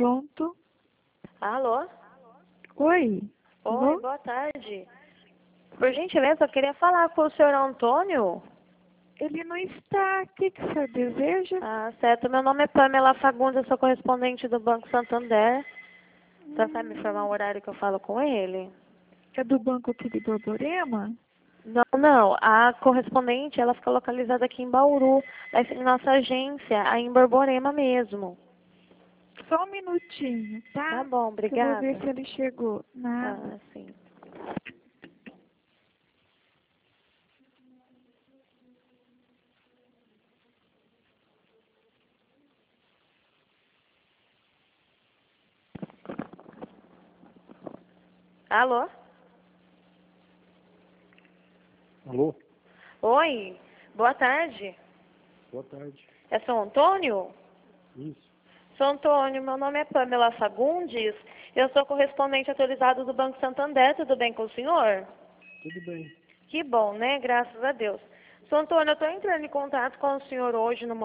pronto. Alô? Oi. Oi, boa tarde. Por gentileza, eu queria falar com o senhor Antônio. Ele não está. O que o senhor deseja? Ah, certo. Meu nome é Pamela Fagundes, eu sou correspondente do Banco Santander. Você sabe me informar o horário que eu falo com ele? É do banco aqui de Borborema? Não. A correspondente, ela fica localizada aqui em Bauru. Vai ser em nossa agência, aí em Borborema mesmo. Só um minutinho, tá? Tá bom, Que eu vou obrigada. ver se ele chegou. Nada. Ah, sim. Alô? Alô? Oi, boa tarde. Boa tarde. É São Antônio? Isso. São Antônio, meu nome é Pamela Fagundes. Eu sou correspondente atualizado do Banco Santander. Tudo bem com o senhor? Tudo bem. Que bom, né? Graças a Deus. São Antônio, eu estou entrando em contato com o senhor hoje no